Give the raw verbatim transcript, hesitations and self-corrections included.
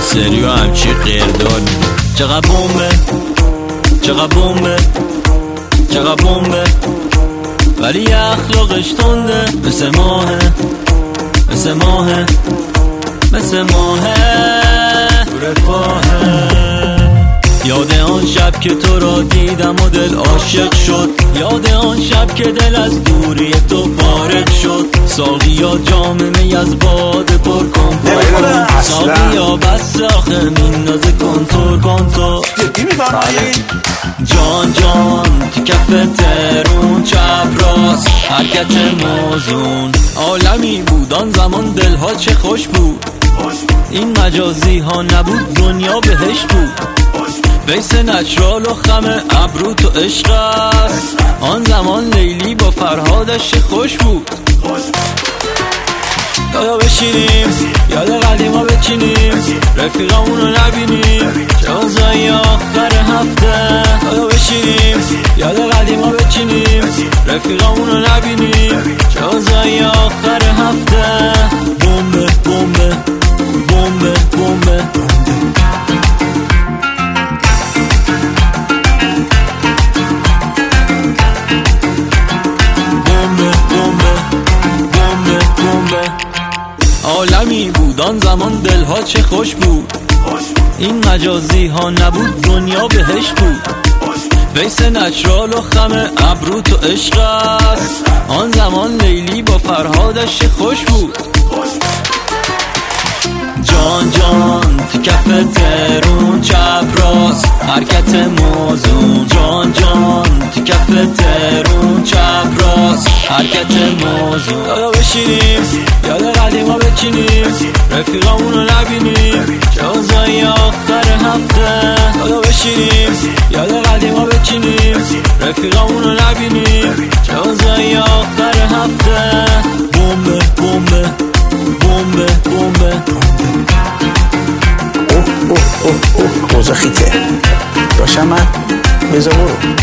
سریو همچی قیردار میده. چقدر بومبه چقدر بومبه چقدر بومبه ولی اخلاقش تنده، مثل ماهه مثل ماهه مثل ماهه تو رفاهه. یاد آن شب که تو را دیدم و دل عاشق شد، یاد آن شب که دل از دوری تو فارغ شد. ساقیا جام می از باده پر کن پر، ساقیا بس آخه میندازه کنتور کنتور. جان جان تو کف ترون چپ راست حرکت موزون. عالمی بود آن زمان دلها چه خوش بود، این مجازی ها نبود دنیا بهش بود. بیس نچرال و خم ابرو تو عشق است، آن زمان لیلی با فرهادش خوش بود. دادا بشینیم یاد قدیما بچینیم، رفیقامونو نبینیم جازای آخر هفته. دادا بشینیم یاد قدیما بچینیم، رفیقامونو نبینیم جازای آخر هفته. بومبه بومبه بومبه بومبه عالمی بود آن زمان دلها چه خوش بود، این مجازی ها نبود دنیا بهش بود. بیس نچرال و خم ابرو تو عشق است، آن زمان لیلی با فرهادش خوش بود. جان جان تو کف ترون چپ راست حرکت موزون. جان جان تو کف ترون چپ راست حرکت موزون. دادا بشینیم یاد قدیما بچینیم، رفیقامونو نبینیم جازای آخر هفته. دادا بشینیم یاد قدیما بچینیم، رفیقامونو نبینیم جازای آخر هفته. بومبه بومبه بومبه بومبه. اوه اوه اوه اوه روزا خیته باشم من بذار برو.